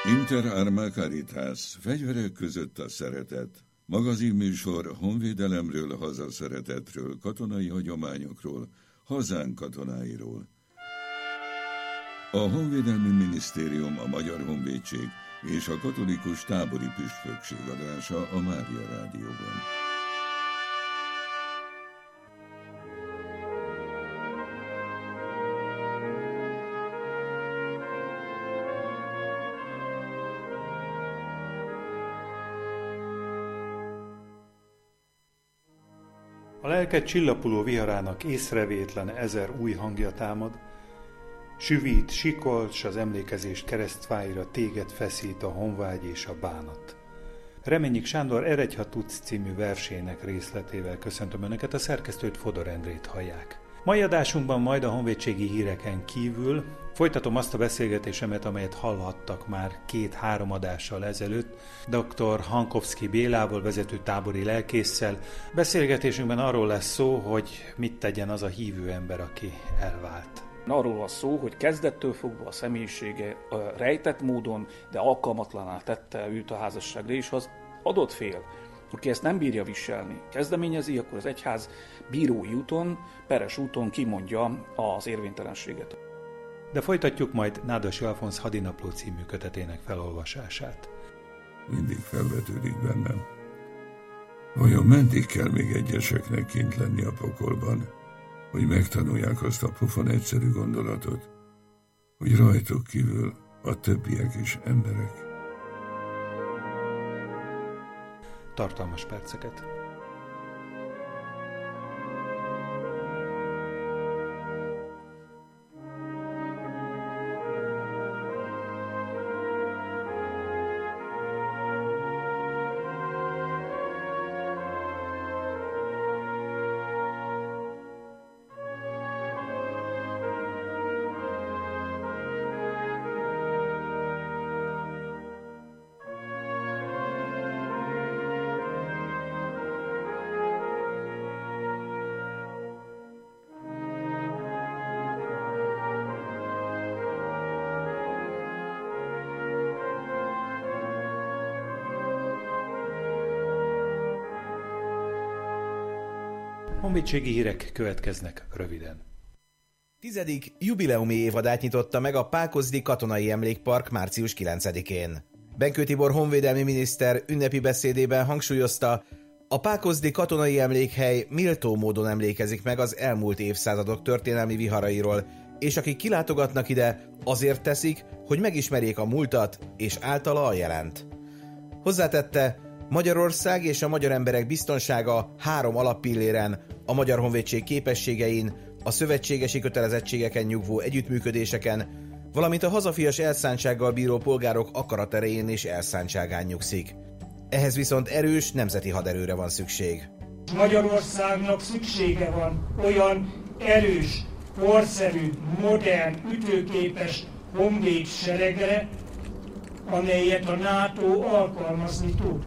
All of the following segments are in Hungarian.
Inter Arma Caritas, fegyverek között a szeretet. Magazinműsor honvédelemről, hazaszeretetről, katonai hagyományokról, hazánk katonáiról. A Honvédelmi Minisztérium, a Magyar Honvédség és a Katolikus Tábori Püspökség adása a Mária Rádióban. A lelket csillapuló viharának észrevétlen ezer új hangja támad, süvít, sikol, s az emlékezés keresztfáira téged feszít a honvágy és a bánat. Reményik Sándor Eredj, ha tudsz című versének részletével köszöntöm Önöket, a szerkesztőt, Fodor Endrét hallják. Mai adásunkban majd a honvédségi híreken kívül folytatom azt a beszélgetésemet, amelyet hallhattak már 2-3 adással ezelőtt dr. Hankovszky Bélával, vezető tábori lelkésszel. Beszélgetésünkben arról lesz szó, hogy mit tegyen az a hívő ember, aki elvált. Arról van szó, hogy kezdettől fogva a személyisége rejtett módon, de alkalmatlaná tette őt a házasságra, és ha az adott fél, aki ezt nem bírja viselni, kezdeményezi, akkor az egyház bírói úton, peres úton kimondja az érvénytelenséget. De folytatjuk majd Nádasi Alfonz Hadinapló című kötetének felolvasását. Mindig felvetődik bennem. Vajon meddig kell még egyeseknek kint lenni a pokolban, hogy megtanulják azt a pofon egyszerű gondolatot, hogy rajtuk kívül a többiek is emberek. Tartalmas perceket. Honvédségi hírek következnek röviden. 10. jubileumi évadát nyitotta meg a Pákozdi Katonai Emlékpark március 9-én. Benkő Tibor honvédelmi miniszter ünnepi beszédében hangsúlyozta, a Pákozdi Katonai Emlékhely méltó módon emlékezik meg az elmúlt évszázadok történelmi viharairól, és akik kilátogatnak ide, azért teszik, hogy megismerjék a múltat és általa a jelent. Hozzátette, Magyarország és a magyar emberek biztonsága 3 alappilléren, a Magyar Honvédség képességein, a szövetségesi kötelezettségeken nyugvó együttműködéseken, valamint a hazafias elszántsággal bíró polgárok akaraterején és elszántságán nyugszik. Ehhez viszont erős nemzeti haderőre van szükség. Magyarországnak szüksége van olyan erős, korszerű, modern, ütőképes honvéd seregre, amelyet a NATO alkalmazni tud.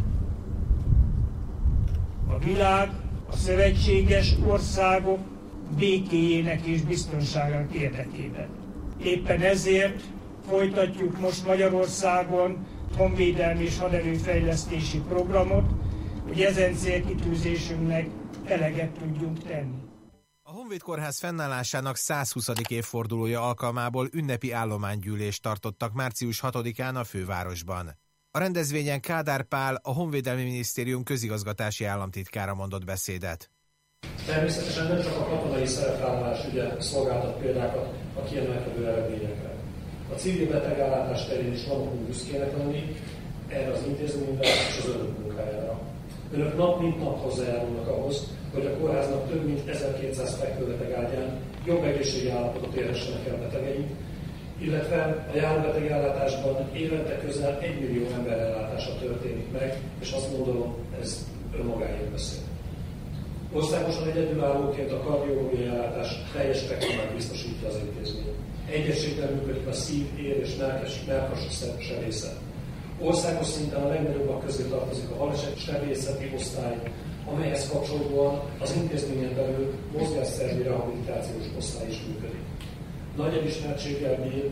A világ, a szövetséges országok békéjének és biztonságának érdekében. Éppen ezért folytatjuk most Magyarországon honvédelmi és haderőfejlesztési programot, hogy ezen célkitűzésünknek eleget tudjunk tenni. A Honvéd Kórház fennállásának 120. évfordulója alkalmából ünnepi állománygyűlést tartottak március 6-án a fővárosban. A rendezvényen Kádár Pál, a Honvédelmi Minisztérium közigazgatási államtitkára mondott beszédet. Természetesen nem csak a katonai szerepvállalás ügye szolgáltat példákat a kiemelkedő eredményekre. A civil betegellátás terén is magukunk büszkének lenni erre az intézményre és az önök munkájára. Önök nap mint nap hozzájárulnak ahhoz, hogy a kórháznak több mint 1200 fekvőbeteg ágyán jobb egészségi állapotot érhessenek el betegeink, illetve a járbetegellátásban évente közel 1 millió ember ellátása történik meg, és azt gondolom, ez önmagáért beszél. Országosan egyedülállóként a kardiológiai ellátás teljes spektrumát biztosítja az intézmény. Egyességben működik a szív-, ér- és mellkas sebészet. Országos szinten a legnagyobbak közé tartozik a baleset-sebészeti osztály, amelyhez kapcsolódóan az intézményen belül mozgásszervi rehabilitációs osztály is működik. Nagy elismertséggel bír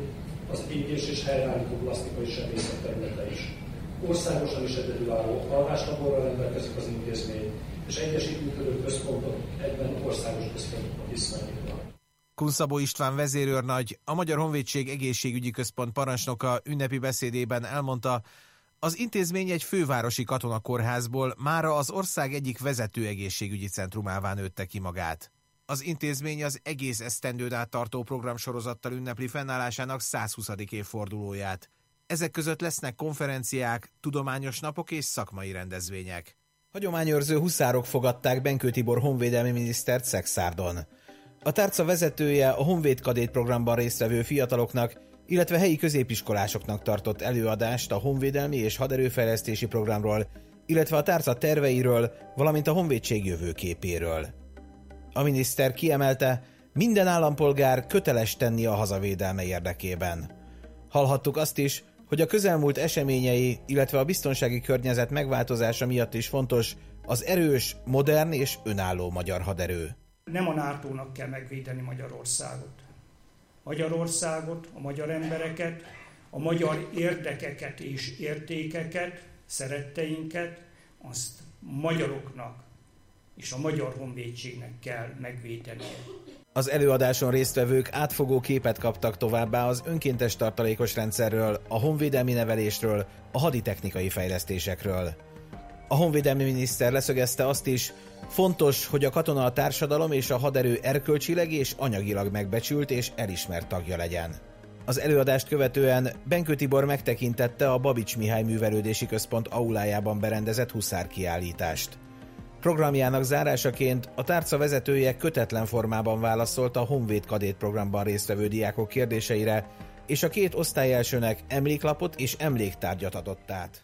az építés és helyreállító plasztikai sebészet területe is. Országosan is egyedülálló alváslaborral rendelkezik az intézmény, és egyesít működő központok egyben országos központoknak is számítva. Kunszabó István vezérőrnagy, a Magyar Honvédség Egészségügyi Központ parancsnoka ünnepi beszédében elmondta, az intézmény egy fővárosi katonakórházból mára az ország egyik vezető egészségügyi centrumává nőtte ki magát. Az intézmény az egész esztendőn át tartó programsorozattal ünnepli fennállásának 120. évfordulóját. Ezek között lesznek konferenciák, tudományos napok és szakmai rendezvények. Hagyományőrző huszárok fogadták Benkő Tibor honvédelmi minisztert Szekszárdon. A tárca vezetője a Honvéd Kadét programban résztvevő fiataloknak, illetve helyi középiskolásoknak tartott előadást a honvédelmi és haderőfejlesztési programról, illetve a tárca terveiről, valamint a honvédség jövőképéről. A miniszter kiemelte, minden állampolgár köteles tenni a hazavédelme érdekében. Hallhattuk azt is, hogy a közelmúlt eseményei, illetve a biztonsági környezet megváltozása miatt is fontos az erős, modern és önálló magyar haderő. Nem a NATO-nak kell megvédeni Magyarországot. Magyarországot, a magyar embereket, a magyar érdekeket és értékeket, szeretteinket, azt magyaroknak és a magyar honvédségnek kell megvédenie. Az előadáson résztvevők átfogó képet kaptak továbbá az önkéntes tartalékos rendszerről, a honvédelmi nevelésről, a haditechnikai fejlesztésekről. A honvédelmi miniszter leszögezte azt is, fontos, hogy a katona a társadalom és a haderő erkölcsileg és anyagilag megbecsült és elismert tagja legyen. Az előadást követően Benkő Tibor megtekintette a Babics Mihály Művelődési Központ aulájában berendezett huszárkiállítást. Programjának zárásaként a tárca vezetője kötetlen formában válaszolt a Honvéd Kadét programban résztvevő diákok kérdéseire, és a két osztályelsőnek emléklapot és emléktárgyat adott át.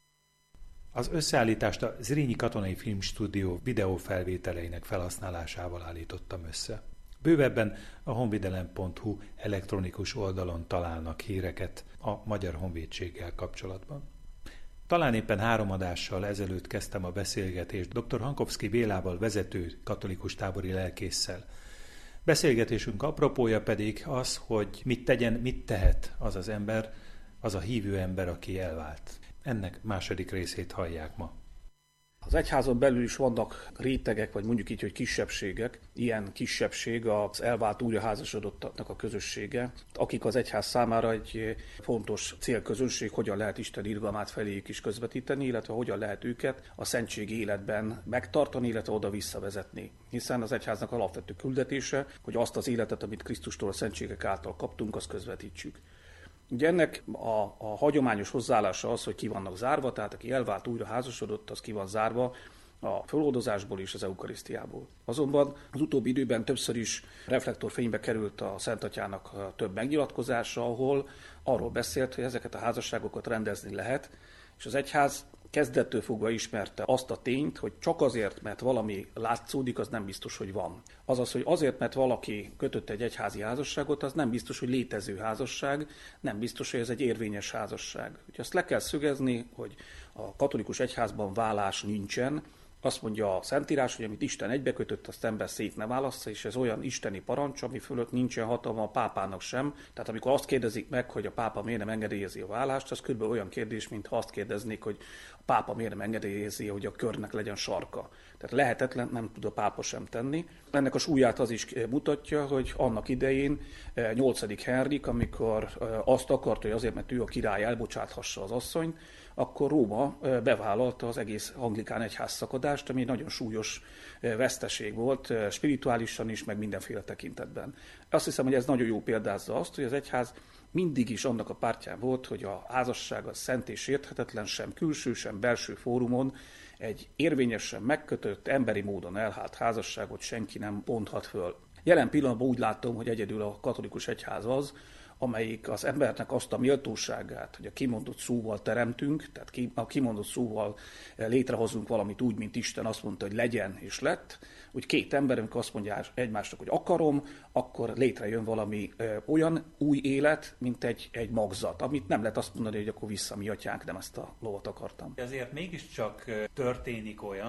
Az összeállítást a Zrínyi Katonai Filmstúdió videófelvételeinek felhasználásával állítottam össze. Bővebben a honvédelem.hu elektronikus oldalon találnak híreket a Magyar Honvédséggel kapcsolatban. Talán éppen 3 adással ezelőtt kezdtem a beszélgetést dr. Hankovszky Bélával, vezető katolikus tábori lelkésszel. Beszélgetésünk apropója pedig az, hogy mit tegyen, mit tehet az az ember, az a hívő ember, aki elvált. Ennek második részét hallják ma. Az egyházon belül is vannak rétegek, vagy mondjuk így, hogy kisebbségek. Ilyen kisebbség az elvált újraházasodottaknak a közössége, akik az egyház számára egy fontos célközönség, hogyan lehet Isten irgalmát feléjük is közvetíteni, illetve hogyan lehet őket a szentségi életben megtartani, illetve oda visszavezetni. Hiszen az egyháznak alapvető küldetése, hogy azt az életet, amit Krisztustól a szentségek által kaptunk, azt közvetítsük. Ugye ennek a hagyományos hozzáállása az, hogy ki vannak zárva, tehát aki elvált, újra házasodott, az ki van zárva a föloldozásból és az eukarisztiából. Azonban az utóbbi időben többször is reflektorfénybe került a Szent Atyának több megnyilatkozása, ahol arról beszélt, hogy ezeket a házasságokat rendezni lehet, és az egyház kezdettől fogva ismerte azt a tényt, hogy csak azért, mert valami látszódik, az nem biztos, hogy van. Azaz, hogy azért, mert valaki kötött egy egyházi házasságot, az nem biztos, hogy létező házasság, nem biztos, hogy ez egy érvényes házasság. Úgyhogy azt le kell szögezni, hogy a katolikus egyházban válás nincsen. Azt mondja a Szentírás, hogy amit Isten egybekötött, azt ember szét ne válassza, és ez olyan isteni parancs, ami fölött nincsen hatalma a pápának sem. Tehát amikor azt kérdezik meg, hogy a pápa miért nem engedélyezi a válást, az kb. Olyan kérdés, mintha azt kérdeznék, hogy a pápa miért nem engedélyezi, hogy a körnek legyen sarka. Tehát lehetetlen, nem tud a pápa sem tenni. Ennek a súlyát az is mutatja, hogy annak idején 8. Henrik, amikor azt akart, hogy azért, mert ő a király elbocsáthassa az asszonyt, akkor Róma bevállalta az egész anglikán egyház szakadást, ami nagyon súlyos veszteség volt, spirituálisan is, meg mindenféle tekintetben. Azt hiszem, hogy ez nagyon jó példázza azt, hogy az egyház mindig is annak a pártján volt, hogy a házasság az szent és sérthetetlen, sem külső, sem belső fórumon egy érvényesen megkötött, emberi módon elhált házasságot senki nem bonthat föl. Jelen pillanatban úgy látom, hogy egyedül a katolikus egyház az, amelyik az embernek azt a méltóságát, hogy a kimondott szóval teremtünk, tehát a kimondott szóval létrehozunk valamit úgy, mint Isten azt mondta, hogy legyen és lett, úgy két ember, amikor azt mondja egymásnak, hogy akarom, akkor létrejön valami olyan új élet, mint egy magzat, amit nem lehet azt mondani, hogy akkor vissza mi atyánk, nem ezt a lovat akartam. Azért mégiscsak történik olyan,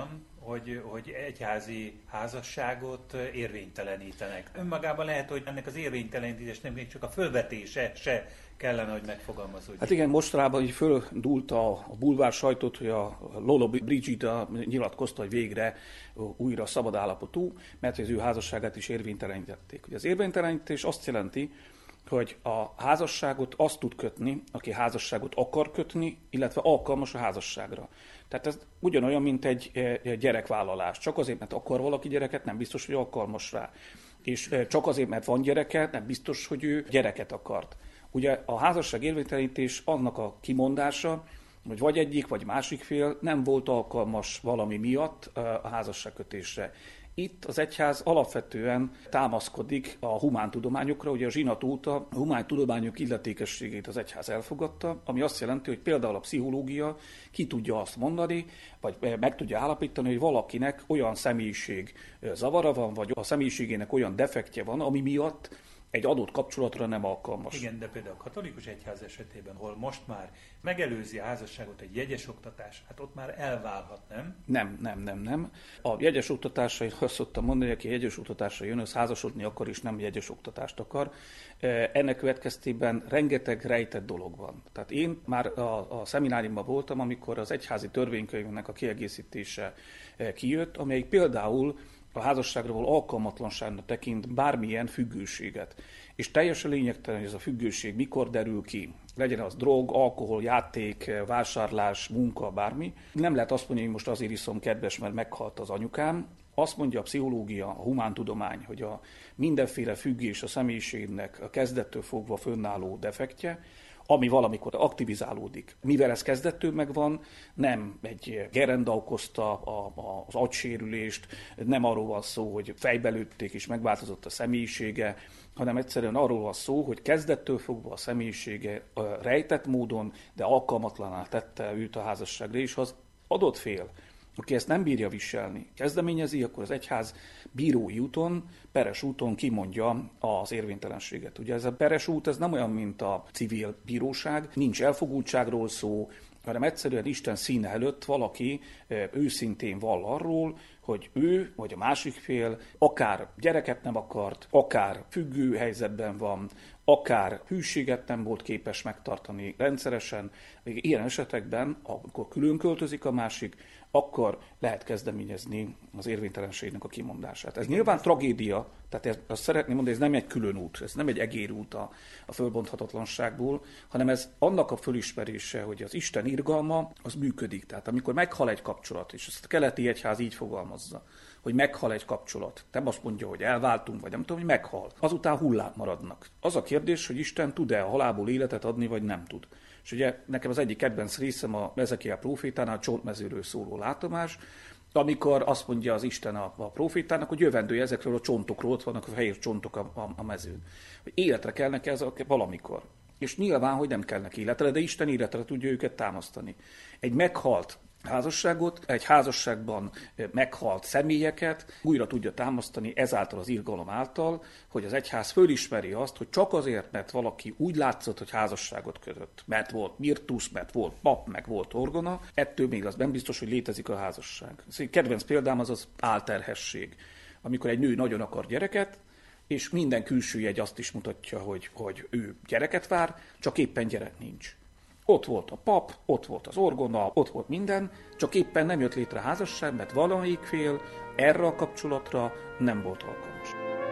hogy egyházi házasságot érvénytelenítenek. Önmagában lehet, hogy ennek az érvénytelenítésnek még csak a fölvetése se kellene, hogy megfogalmazódjon. Hát igen, mostanában így földúlt a bulvár sajtót, hogy a Lola Brigida nyilatkozta, hogy végre újra szabad állapotú, mert az ő házasságát is érvénytelenítették. Ugye az érvénytelenítés azt jelenti, hogy a házasságot azt tud kötni, aki házasságot akar kötni, illetve alkalmas a házasságra. Tehát ez ugyanolyan, mint egy gyerekvállalás. Csak azért, mert akar valaki gyereket, nem biztos, hogy alkalmas rá. És csak azért, mert van gyereke, nem biztos, hogy ő gyereket akart. Ugye a házasság érvénytelenítés annak a kimondása, hogy vagy egyik, vagy másik fél nem volt alkalmas valami miatt a házasságkötésre. Itt az egyház alapvetően támaszkodik a humántudományokra, ugye a zsinat óta a humántudományok illetékességét az egyház elfogadta, ami azt jelenti, hogy például a pszichológia ki tudja azt mondani, vagy meg tudja állapítani, hogy valakinek olyan személyiség zavara van, vagy a személyiségének olyan defektje van, ami miatt egy adott kapcsolatra nem alkalmas. Igen, de például a katolikus egyház esetében, hol most már megelőzi a házasságot egy jegyes oktatás, hát ott már elválhat, nem? Nem. A jegyes oktatásra, én azt szoktam mondani, hogy aki jegyes oktatásra jön, az házasodni akar, és nem jegyes oktatást akar. Ennek következtében rengeteg rejtett dolog van. Tehát én már a szemináriumban voltam, amikor az egyházi törvénykönyvnek a kiegészítése kijött, amelyik például a házasságra való alkalmatlanságnak tekint bármilyen függőséget. És teljesen lényegtelen, hogy ez a függőség mikor derül ki. Legyen az drog, alkohol, játék, vásárlás, munka, bármi. Nem lehet azt mondani, hogy most azért iszom kedves, mert meghalt az anyukám. Azt mondja a pszichológia, a humántudomány, hogy a mindenféle függés a személyiségnek a kezdettől fogva fönnálló defektje, ami valamikor aktivizálódik. Mivel ez kezdettől megvan, nem egy gerenda okozta az agysérülést, nem arról van szó, hogy fejbelőtték és megváltozott a személyisége, hanem egyszerűen arról van szó, hogy kezdettől fogva a személyisége rejtett módon, de alkalmatlaná tette őt a házasságra, és az adott fél, aki ezt nem bírja viselni, kezdeményezi, akkor az egyház bírói úton, peres úton kimondja az érvénytelenséget. Ugye ez a peres út, ez nem olyan, mint a civil bíróság, nincs elfogultságról szó, hanem egyszerűen Isten színe előtt valaki őszintén vall arról, hogy ő vagy a másik fél akár gyereket nem akart, akár függő helyzetben van, akár hűséget nem volt képes megtartani rendszeresen. Ilyen esetekben, amikor külön költözik a másik, akkor lehet kezdeményezni az érvénytelenségnek a kimondását. Ez nyilván tragédia, tehát azt szeretném mondani, ez nem egy külön út, ez nem egy egérút a fölbonthatatlanságból, hanem ez annak a fölismerése, hogy az Isten irgalma az működik. Tehát amikor meghal egy kapcsolat, és ezt a keleti egyház így fogalmazza, hogy meghal egy kapcsolat. Nem azt mondja, hogy elváltunk, vagy nem tudom, hogy meghal. Azután hullák maradnak. Az a kérdés, hogy Isten tud-e a halálból életet adni, vagy nem tud. És ugye nekem az egyik kedvenc részem a Ezekiel prófétánál, a csontmezőről szóló látomás, amikor azt mondja az Isten a prófétának, hogy jövendője ezekről a csontokról, ott vannak a fehér csontok a mezőn. Hogy életre kelnek ezek valamikor. És nyilván, hogy nem kelnek életre, de Isten életre tudja őket támasztani. Egy meghalt házasságot, egy házasságban meghalt személyeket újra tudja támasztani ezáltal az irgalom által, hogy az egyház fölismeri azt, hogy csak azért, mert valaki úgy látszott, hogy házasságot kötött, mert volt mirtusz, mert volt pap, meg volt orgona, ettől még az nem biztos, hogy létezik a házasság. Ez egy kedvenc példám az álterhesség. Amikor egy nő nagyon akar gyereket, és minden külső jegy azt is mutatja, hogy ő gyereket vár, csak éppen gyerek nincs. Ott volt a pap, ott volt az orgona, ott volt minden, csak éppen nem jött létre házasság, mert valamelyik fél erre a kapcsolatra nem volt alkalmas.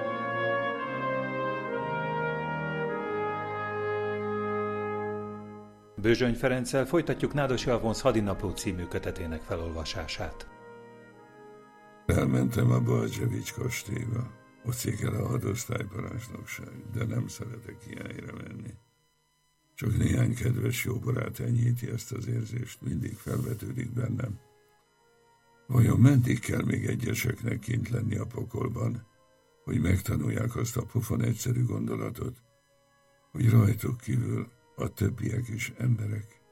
Bözsöny Ferenccel folytatjuk Nádas Alfonz Hadinapló című kötetének felolvasását. Elmentem a Balzsevics kastélyba, ott székel a hadosztályparancsnokság, de nem szeretek ilyen helyre menni. Csak néhány kedves jó barát enyhíti ezt az érzést, mindig felvetődik bennem. Vajon meddig kell még egyeseknek kint lenni a pokolban, hogy megtanulják azt a pofon egyszerű gondolatot, hogy rajtuk kívül a többiek is emberek?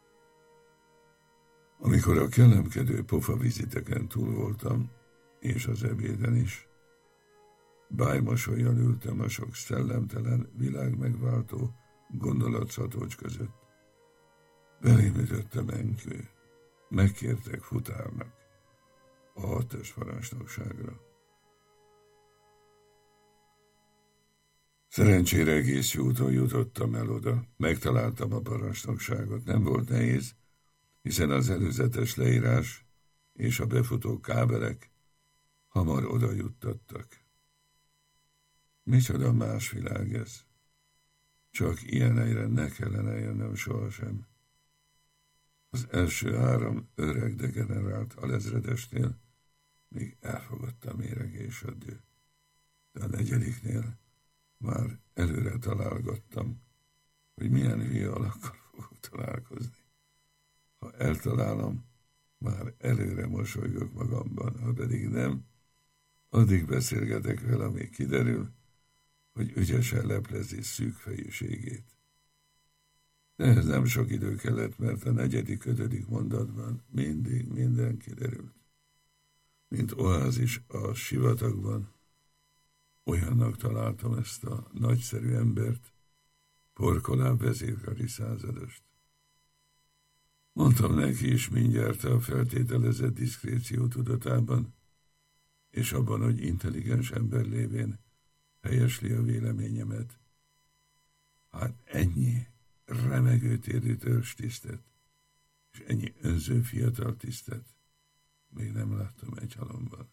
Amikor a kellemkedő pofa viziteken túl voltam, és az ebéden is, bájmosollyal ültem a sok szellemtelen, világmegváltó gondolatszatocs között. Belém ütött a menkő. Megkértek futárnak. a 6-os parancsnokságra. Szerencsére egész jó úton jutottam el oda. Megtaláltam a parancsnokságot. Nem volt nehéz, hiszen az előzetes leírás és a befutó kábelek hamar oda juttattak. Micsoda más világ ez. Csak ilyen helyre ne kellene jönnöm sohasem. Az első 3 öreg degenerált alezredesnél még elfogadta a méregés a dű. De a 4-nél már előre találgattam, hogy milyen hülye alakkal fogok találkozni. Ha eltalálom, már előre mosolygok magamban, ha pedig nem, addig beszélgetek vele, amíg kiderül, hogy ügyesen leplezi szűk fejűségét. De ez nem sok idő kellett, mert a 4.-5. mondatban mindig minden kiderült. Mint oázis a sivatagban, olyannak találtam ezt a nagyszerű embert, Porkoláb vezérkari századost. Mondtam neki is mindjárt a feltételezett diszkréció tudatában, és abban, hogy intelligens ember lévén helyesli a véleményemet. Hát ennyi remegő térű törzstisztet, és ennyi önző fiatal tisztet még nem láttam egy halomban.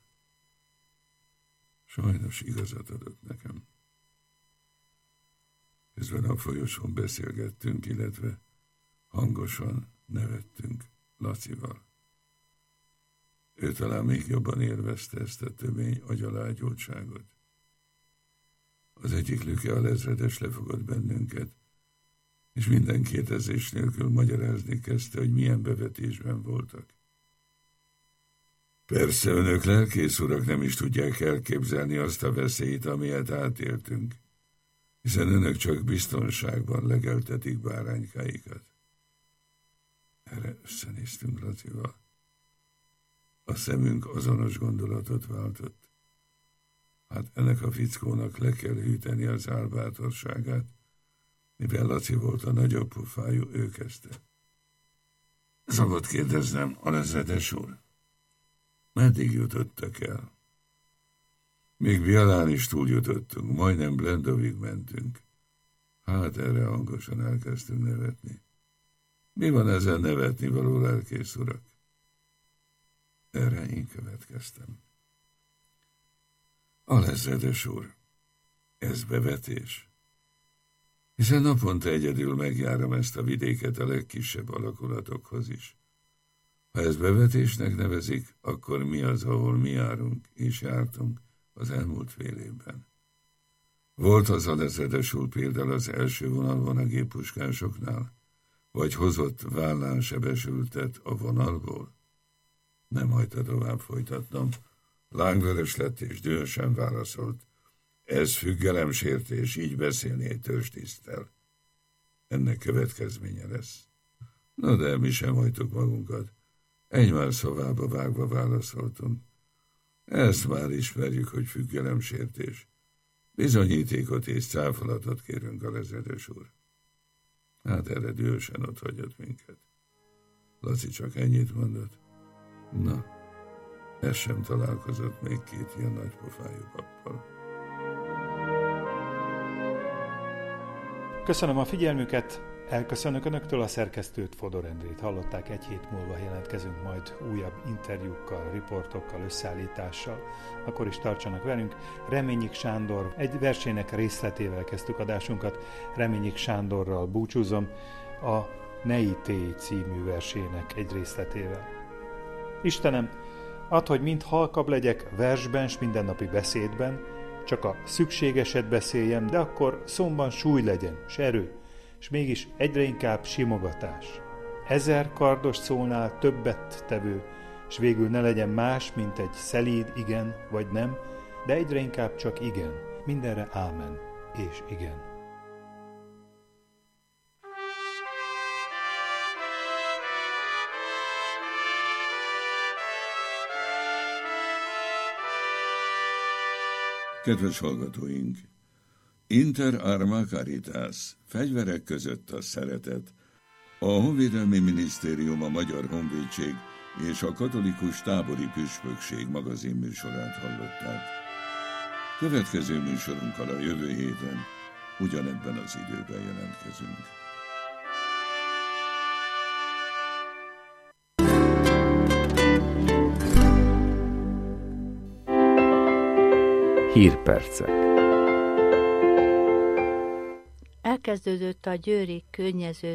Sajnos igazat adott nekem. Közben a folyosón beszélgettünk, illetve hangosan nevettünk Lacival. Ő talán még jobban élvezte ezt a tömény agyalágyultságot. Az egyik Lüke alezredes lefogott bennünket, és minden kérdezés nélkül magyarázni kezdte, hogy milyen bevetésben voltak. Persze önök, lelkész urak, nem is tudják elképzelni azt a veszélyt, amilyet átéltünk, hiszen önök csak biztonságban legeltetik báránykáikat. Erre összenéztünk Lacival. A szemünk azonos gondolatot váltott. Hát ennek a fickónak le kell hűteni az álbátorságát, mivel Laci volt a nagyobb pofájú, ő kezdte. Szabad kérdeznem, alezredes úr, meddig jutottak el? Még Bialán is túljutottunk, majdnem Blendovig mentünk. Hát erre hangosan elkezdtünk nevetni. Mi van ezen nevetni való, lelkész urak? Erre én következtem. Alezredes úr, ez bevetés? Hiszen naponta egyedül megjárom ezt a vidéket a legkisebb alakulatokhoz is. Ha ezt bevetésnek nevezik, akkor mi az, ahol mi járunk és jártunk az elmúlt fél évben? Volt az alezredes úr például az első vonalban a géppuskásoknál, vagy hozott vállán sebesültet a vonalból? Nem hagyta tovább folytatnom. Lángvörös lett és dühösen válaszolt. Ez függelemsértés, így beszélni egy törzstiszttel. Ennek következménye lesz. Na de mi sem hagytuk magunkat. Egymás szavába vágva válaszoltunk. Ezt már ismerjük, hogy függelemsértés. Bizonyítékot és cáfolatot kérünk, alezredes úr. Hát erre dühösen ott hagyott minket. Laci csak ennyit mondott. Na, ez sem találkozott még 2 ilyen nagypofájú pappal. Köszönöm a figyelmüket, elköszönök önöktől, a szerkesztőt, Fodor Endrét hallották. 1 hét múlva jelentkezünk majd újabb interjúkkal, riportokkal, összeállítással. Akkor is tartsanak velünk. Reményik Sándor egy versének részletével kezdtük adásunkat. Reményik Sándorral búcsúzom a Ne ítélj című versének egy részletével. Istenem, add, hogy mind halkabb legyek versben s mindennapi beszédben, csak a szükségeset beszéljem, de akkor szomban súly legyen, s erő, s mégis egyre inkább simogatás. 1000 kardos szólnál többet tevő, s végül ne legyen más, mint egy szelíd igen vagy nem, de egyre inkább csak igen, mindenre ámen és igen. Kedves hallgatóink! Inter arma caritas, fegyverek között a szeretet. A Honvédelmi Minisztérium, a Magyar Honvédség és a katolikus tábori püspökség magazinműsorát hallották. Következő műsorunkkal a jövő héten ugyanebben az időben jelentkezünk. Hírpercek. Elkezdődött a győri könnyező